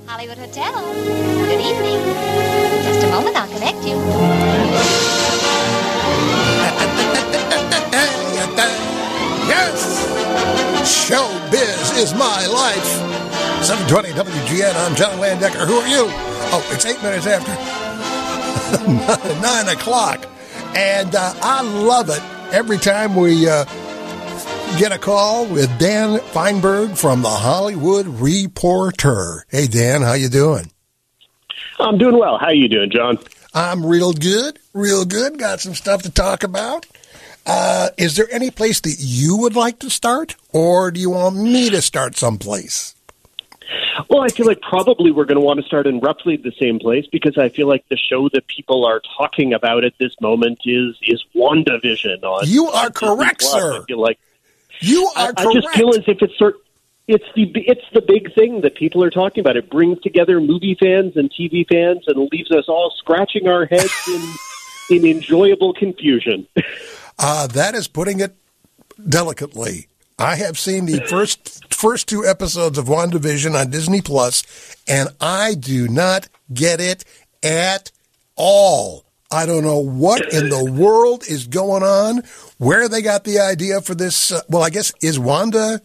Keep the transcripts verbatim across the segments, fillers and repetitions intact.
Hollywood Hotel. Good evening. Just a moment, I'll connect you. Yes! Showbiz is my life. seven twenty W G N, I'm John Landecker. Who are you? Oh, it's eight minutes after nine o'clock. And uh, I love it every time we uh, get a call with Dan Feinberg from the Hollywood Reporter. Hey, Dan, how you doing? I'm doing well. How you doing, John? I'm real good, real good. Got some stuff to talk about. Uh, is there any place that you would like to start, or do you want me to start someplace? Well, I feel like probably we're going to want to start in roughly the same place, because I feel like the show that people are talking about at this moment is is WandaVision. On you are on correct, Plus. sir. I feel like you are I, correct. I just feel as if it's sort. It's the it's the big thing that people are talking about. It brings together movie fans and T V fans and leaves us all scratching our heads in in enjoyable confusion. Uh, that is putting it delicately. I have seen the first first two episodes of WandaVision on Disney Plus, and I do not get it at all. I don't know what in the world is going on, where they got the idea for this. Uh, well, I guess, is Wanda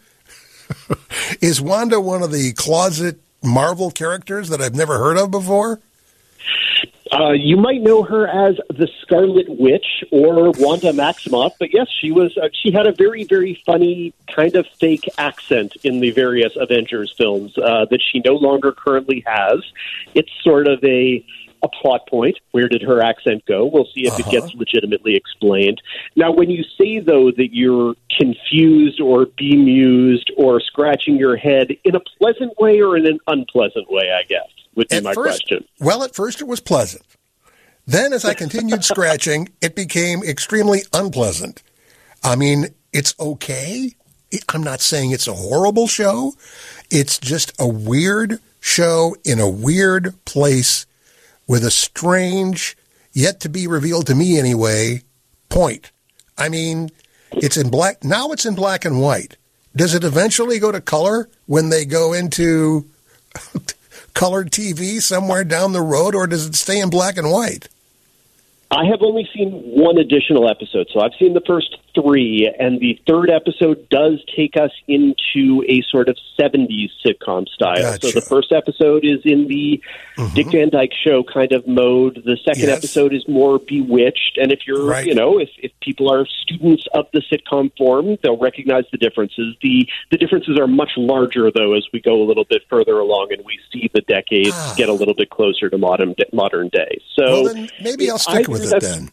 is Wanda one of the closet Marvel characters that I've never heard of before? Uh, you might know her as the Scarlet Witch or Wanda Maximoff, but yes, she was. Uh, she had a very, very funny kind of fake accent in the various Avengers films uh, that she no longer currently has. It's sort of a a plot point. Where did her accent go? We'll see if uh-huh. it gets legitimately explained. Now, when you say, though, that you're confused or bemused or scratching your head in a pleasant way or in an unpleasant way, I guess, would be at my first, question. Well, at first it was pleasant. Then as I continued scratching, it became extremely unpleasant. I mean, it's okay. I'm not saying it's a horrible show. It's just a weird show in a weird place with a strange, yet to be revealed to me anyway, point. I mean, it's in black. Now it's in black and white. Does it eventually go to color when they go into colored T V somewhere down the road, or does it stay in black and white? I have only seen one additional episode, so I've seen the first three, and the third episode does take us into a sort of seventies sitcom style. Gotcha. So the first episode is in the mm-hmm. Dick Van Dyke Show kind of mode. The second yes. episode is more Bewitched, and if you're, right. you know, if, if people are students of the sitcom form, they'll recognize the differences. The the differences are much larger, though, as we go a little bit further along and we see the decades ah. get a little bit closer to modern modern day. So well, then maybe I'll stick I, with it then.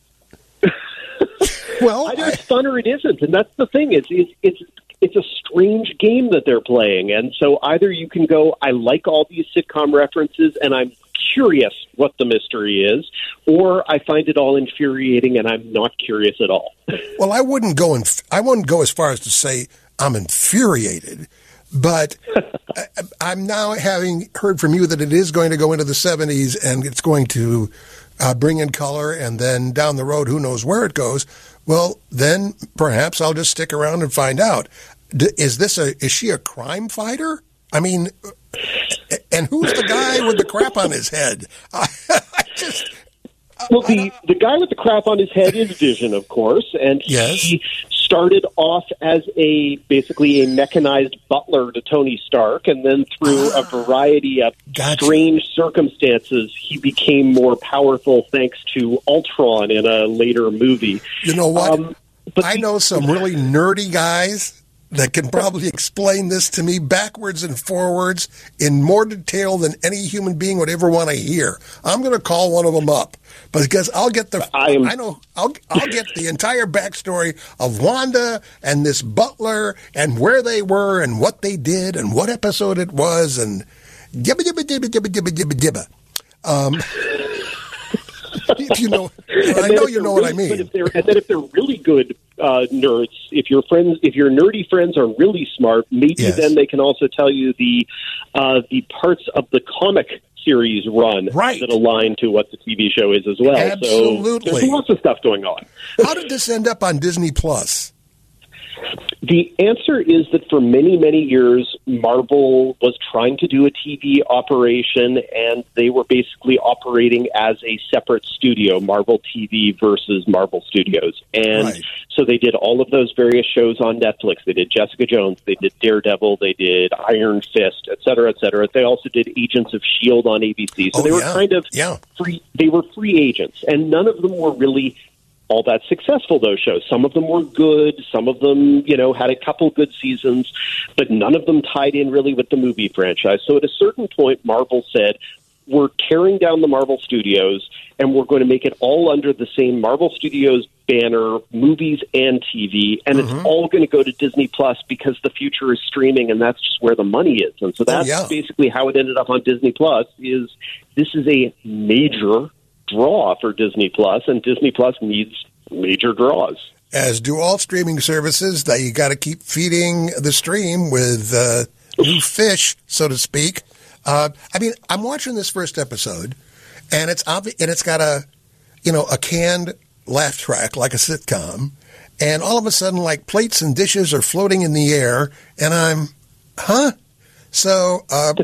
Well, either it's fun or it isn't, and that's the thing. It's, it's it's it's a strange game that they're playing, and so either you can go, I like all these sitcom references, and I'm curious what the mystery is, or I find it all infuriating, and I'm not curious at all. Well, I wouldn't go in, I wouldn't go as far as to say I'm infuriated, but I, I'm now having heard from you that it is going to go into the seventies, and it's going to uh, bring in color, and then down the road, who knows where it goes. Well, then perhaps I'll just stick around and find out. D- is this a, is she a crime fighter? I mean, and who's the guy with the crap on his head? I, I just... Well, the, the guy with the crap on his head is Vision, of course, and yes. he started off as a basically a mechanized butler to Tony Stark, and then through ah, a variety of gotcha. strange circumstances, he became more powerful thanks to Ultron in a later movie. You know what? Um, but I know some really nerdy guys that can probably explain this to me backwards and forwards in more detail than any human being would ever want to hear. I'm going to call one of them up because I'll get the I, am, I know I'll I'll get the entire backstory of Wanda and this butler and where they were and what they did and what episode it was and gibba gibba gibba gibba gibba gibba gibba. Um, if you know, I know you know really, what I mean. But if they're, and then if they're really good uh, nerds, if your friends, if your nerdy friends are really smart, maybe yes. then they can also tell you the uh, the parts of the comic series run right. that align to what the T V show is as well. Absolutely. So there's lots of stuff going on. How did this end up on Disney Plus? The answer is that for many, many years, Marvel was trying to do a T V operation, and they were basically operating as a separate studio, Marvel T V versus Marvel Studios. And Right. so they did all of those various shows on Netflix. They did Jessica Jones, they did Daredevil, they did Iron Fist, et cetera, et cetera. They also did Agents of S H I E L D on A B C. So Oh, they were yeah. kind of Yeah. free. They were free agents, and none of them were really all that successful, those shows. Some of them were good. Some of them, you know, had a couple good seasons, but none of them tied in really with the movie franchise. So at a certain point, Marvel said, we're tearing down the Marvel Studios, and we're going to make it all under the same Marvel Studios banner, movies and T V, and Mm-hmm. it's all going to go to Disney Plus because the future is streaming, and that's just where the money is. And so that's yeah. basically how it ended up on Disney Plus. Is this is a major draw for Disney Plus, and Disney Plus needs major draws. As do all streaming services, that you got to keep feeding the stream with uh, new fish, so to speak. Uh, I mean, I'm watching this first episode, and it's obvi- and it's got a, you know, a canned laugh track like a sitcom, and all of a sudden, like plates and dishes are floating in the air, and I'm, huh? So uh,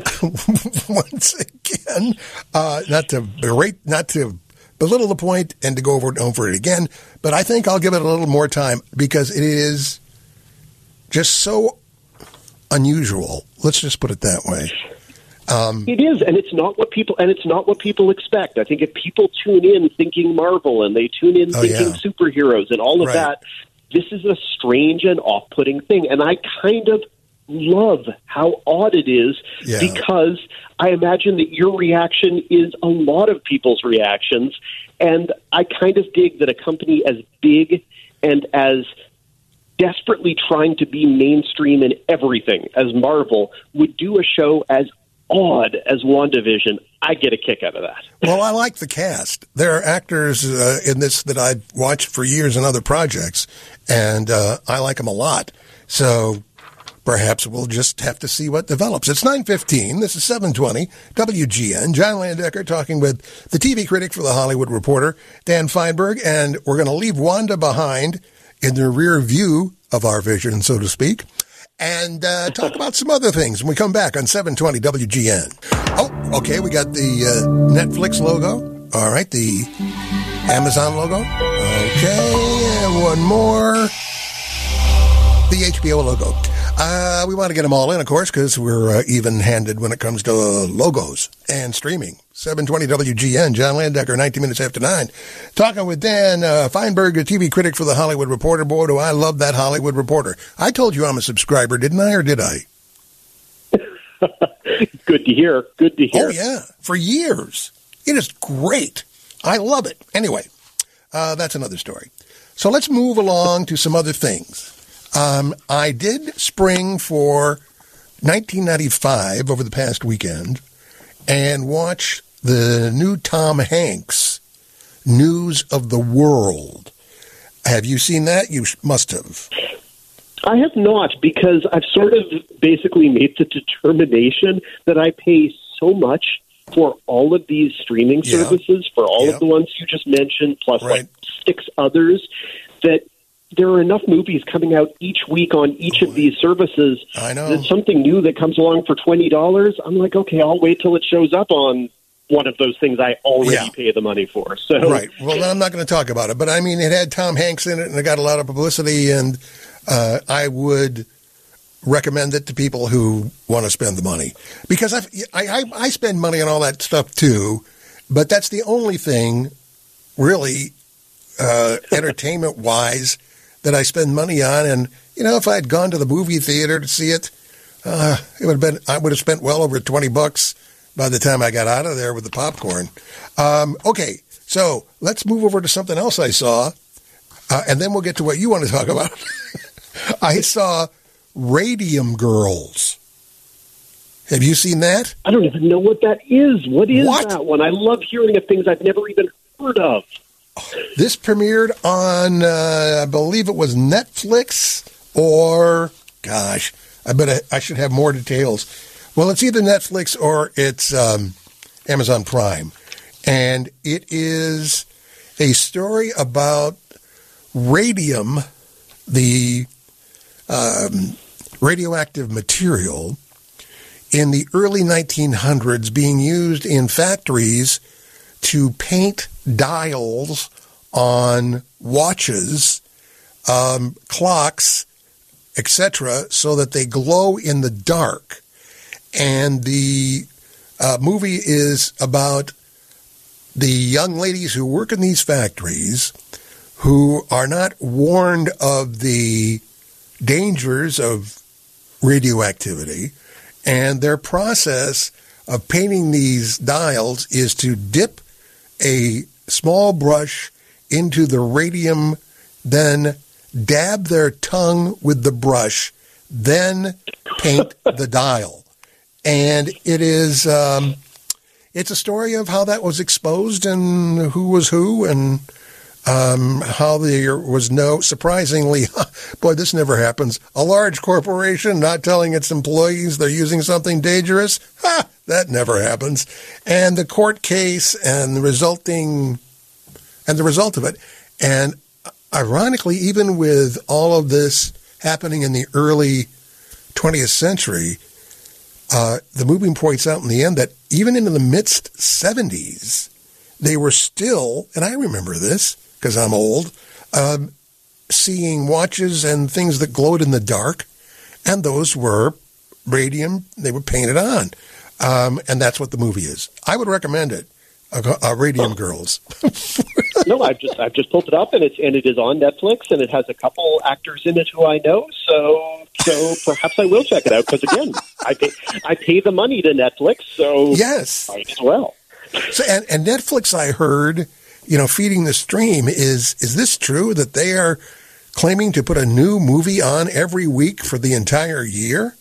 once again, uh, not to berate, not to belittle the point and to go over it over it again, but I think I'll give it a little more time because it is just so unusual. Let's just put it that way. Um, It is, and it's not what people and it's not what people expect. I think if people tune in thinking Marvel and they tune in Oh, thinking yeah. superheroes and all of Right. that, this is a strange and off-putting thing. And I kind of love how odd it is Yeah. because I imagine that your reaction is a lot of people's reactions, and I kind of dig that a company as big and as desperately trying to be mainstream in everything as Marvel would do a show as odd as WandaVision. I get a kick out of that. Well, I like the cast. There are actors uh, in this that I've watched for years in other projects, and uh, I like them a lot. So perhaps we'll just have to see what develops. It's nine fifteen. This is seven twenty W G N. John Landecker talking with the T V critic for The Hollywood Reporter, Dan Feinberg, and we're going to leave Wanda behind in the rear view of our vision, so to speak, and uh, talk about some other things when we come back on seven twenty W G N. Oh, okay, we got the uh, Netflix logo. All right, the Amazon logo. Okay, and one more. The H B O logo. Uh, we want to get them all in, of course, because we're uh, even-handed when it comes to uh, logos and streaming. seven twenty W G N, John Landecker, nineteen minutes after nine. Talking with Dan uh, Feinberg, a T V critic for The Hollywood Reporter. Boy, do I love that Hollywood Reporter. I told you I'm a subscriber, didn't I, or did I? Good to hear. Good to hear. Oh, yeah, for years. It is great. I love it. Anyway, uh, that's another story. So let's move along to some other things. Um, I did spring for nineteen ninety-five over the past weekend and watch the new Tom Hanks, News of the World. Have you seen that? You must have. I have not, because I've sort of basically made the determination that I pay so much for all of these streaming Yeah. services, for all Yeah. of the ones you just mentioned, plus Right. like six others, that there are enough movies coming out each week on each of these services. I know. That something new that comes along for twenty dollars, I'm like, okay, I'll wait till it shows up on one of those things I already Yeah. pay the money for. So Right. Well, then I'm not going to talk about it. But, I mean, it had Tom Hanks in it, and it got a lot of publicity, and uh, I would recommend it to people who want to spend the money. Because I've, I, I, I spend money on all that stuff, too, but that's the only thing, really, uh, entertainment-wise, that I spend money on. And, you know, if I had gone to the movie theater to see it, uh, it would have been, I would have spent well over twenty bucks by the time I got out of there with the popcorn. Um, okay, so let's move over to something else I saw, uh, and then we'll get to what you want to talk about. I saw Radium Girls. Have you seen that? I don't even know what that is. What is What? that one? I love hearing of things I've never even heard of. This premiered on, uh, I believe it was Netflix, or, gosh, I bet I, I should have more details. Well, it's either Netflix or it's um, Amazon Prime. And it is a story about radium, the um, radioactive material in the early nineteen hundreds being used in factories to paint dials on watches, um, clocks, et cetera, so that they glow in the dark. And the uh, movie is about the young ladies who work in these factories who are not warned of the dangers of radioactivity, and their process of painting these dials is to dip a small brush into the radium, then dab their tongue with the brush, then paint the dial. And it is, um, it's a story of how that was exposed and who was who, and um, how there was no, surprisingly, boy, this never happens, a large corporation not telling its employees they're using something dangerous. Ha! That never happens. And the court case and the resulting, and the result of it. And ironically, even with all of this happening in the early twentieth century, uh, the movie points out in the end that even into the mid seventies, they were still, and I remember this because I'm old, um, seeing watches and things that glowed in the dark, and those were radium, they were painted on. Um, and that's what the movie is. I would recommend it. Uh, uh, Radium Girls. No, I've just I've just pulled it up, and it's and it is on Netflix, and it has a couple actors in it who I know. So so perhaps I will check it out, because again, I pay I pay the money to Netflix, so yes, might as well. So and, and Netflix, I heard, you know, feeding the stream. Is is this true that they are claiming to put a new movie on every week for the entire year?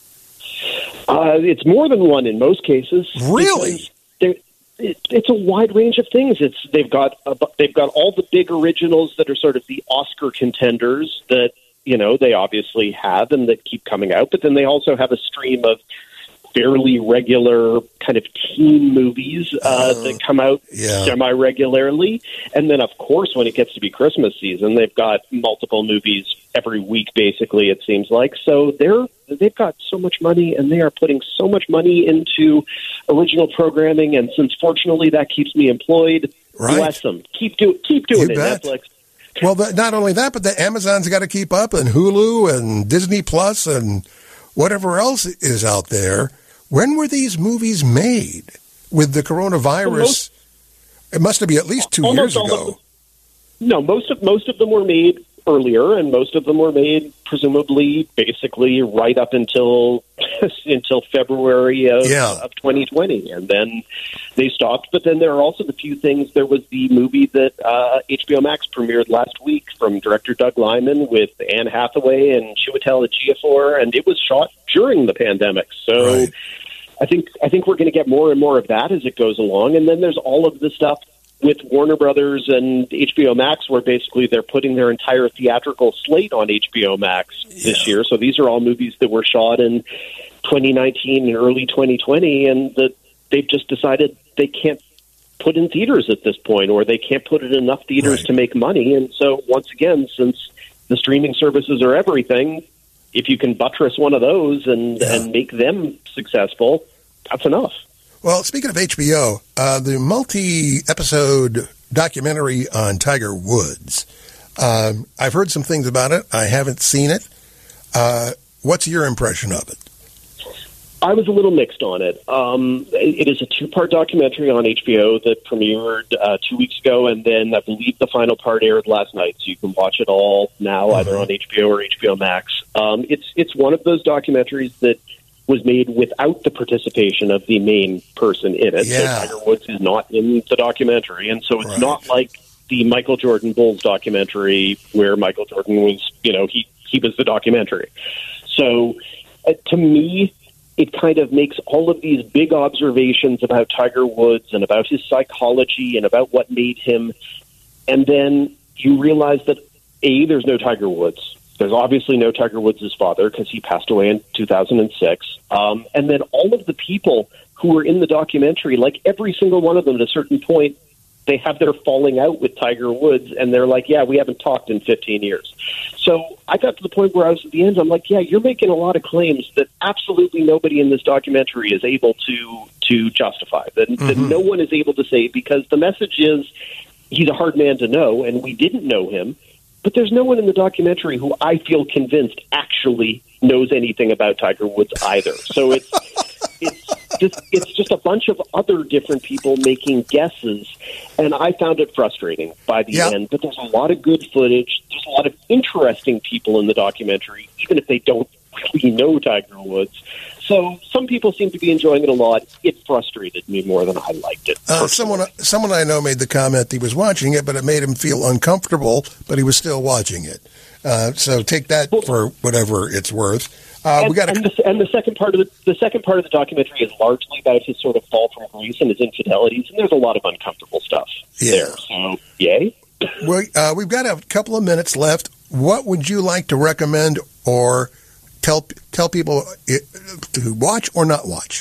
Uh, it's more than one in most cases. Really? It, it's a wide range of things. It's they've got a, they've got all the big originals that are sort of the Oscar contenders that, you know, they obviously have and that keep coming out. But then they also have a stream of fairly regular kind of teen movies uh, uh, that come out yeah. semi-regularly. And then, of course, when it gets to be Christmas season, they've got multiple movies every week, basically, it seems like. So they're, they've got so much money, and they are putting so much money into original programming, and since, fortunately, that keeps me employed, right. bless them. Keep, do, keep doing you it, bet. Netflix. Well, the, not only that, but the Amazon's got to keep up, and Hulu and Disney Plus and whatever else is out there. When were these movies made with the coronavirus? Well, most, it must have been at least two years ago. Them, no, most of most of them were made earlier, and most of them were made presumably basically right up until until February of, yeah. of twenty twenty, and then they stopped. But then there are also the few things. There was the movie that uh, H B O Max premiered last week from director Doug Liman with Anne Hathaway and Chiwetel Ejiofor, and it was shot during the pandemic. So right. I think I think we're going to get more and more of that as it goes along. And then there's all of the stuff with Warner Brothers and H B O Max, where basically they're putting their entire theatrical slate on H B O Max yeah. this year. So these are all movies that were shot in twenty nineteen and early twenty twenty, and that they've just decided they can't put in theaters at this point, or they can't put it in enough theaters right. to make money. And so once again, since the streaming services are everything, if you can buttress one of those and, yeah. and make them successful, that's enough. Well, speaking of H B O, uh, the multi-episode documentary on Tiger Woods, um, I've heard some things about it. I haven't seen it. Uh, what's your impression of it? I was a little mixed on it. Um, it is a two-part documentary on H B O that premiered uh, two weeks ago, and then I believe the final part aired last night, so you can watch it all now, mm-hmm. either on H B O or H B O Max. Um, it's it's one of those documentaries that was made without the participation of the main person in it. Yeah. So Tiger Woods is not in the documentary, and so it's right. not like the Michael Jordan Bulls documentary where Michael Jordan was, you know, he, he was the documentary. So uh, to me, it kind of makes all of these big observations about Tiger Woods and about his psychology and about what made him, and then you realize that, A, there's no Tiger Woods. There's obviously no Tiger Woods' father because he passed away in two thousand six. Um, and then all of the people who were in the documentary, like every single one of them at a certain point, they have their falling out with Tiger Woods, and they're like, yeah, we haven't talked in fifteen years. So I got to the point where I was at the end, I'm like, yeah, you're making a lot of claims that absolutely nobody in this documentary is able to to justify, that, mm-hmm. that no one is able to say, because the message is he's a hard man to know, and we didn't know him. But there's no one in the documentary who I feel convinced actually knows anything about Tiger Woods either. So it's it's just it's just a bunch of other different people making guesses, and I found it frustrating by the yep. end. But there's a lot of good footage. There's a lot of interesting people in the documentary, even if they don't really know Tiger Woods. So some people seem to be enjoying it a lot. It frustrated me more than I liked it. Uh, someone someone I know made the comment he was watching it, but it made him feel uncomfortable, but he was still watching it. Uh, so take that well, for whatever it's worth. Uh, and, we got and, the, and the second part of the the second part of the documentary is largely about his sort of fall from grace and his infidelities, and there's a lot of uncomfortable stuff yeah. there. So, yay. we, uh, we've got a couple of minutes left. What would you like to recommend or tell tell people to watch or not watch?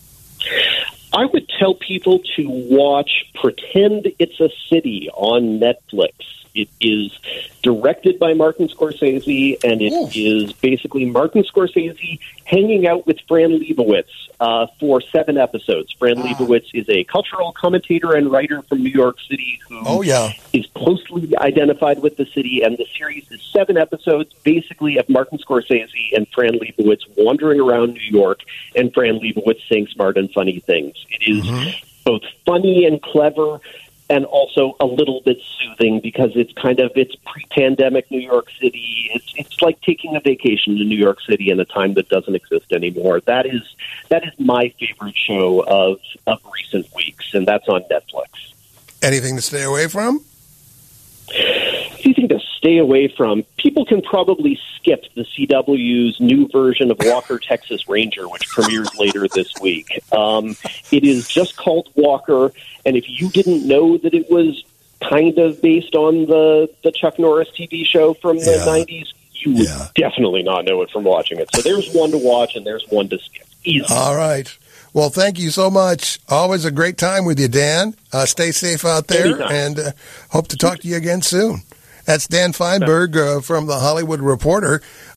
I would tell people to watch Pretend It's a City on Netflix. It is directed by Martin Scorsese, and it Ooh. is basically Martin Scorsese hanging out with Fran Lebowitz uh, for seven episodes. Fran ah. Lebowitz is a cultural commentator and writer from New York City who oh, yeah. is closely identified with the city, and the series is seven episodes basically of Martin Scorsese and Fran Lebowitz wandering around New York, and Fran Lebowitz saying smart and funny things. It is mm-hmm. both funny and clever, and also a little bit soothing because it's kind of, it's pre-pandemic New York City. It's it's like taking a vacation to New York City in a time that doesn't exist anymore. That is that is my favorite show of, of recent weeks, and that's on Netflix. Anything to stay away from? Anything to stay away from? People can probably skip the C W's new version of Walker, Texas Ranger, which premieres later this week. Um, it is just called Walker, and if you didn't know that it was kind of based on the, the Chuck Norris T V show from the yeah. nineties, you would yeah. definitely not know it from watching it. So there's one to watch, and there's one to skip. Easy. All right. Well, thank you so much. Always a great time with you, Dan. Uh, stay safe out there, Anytime. and uh, hope to talk to you again soon. That's Dan Feinberg uh, from The Hollywood Reporter.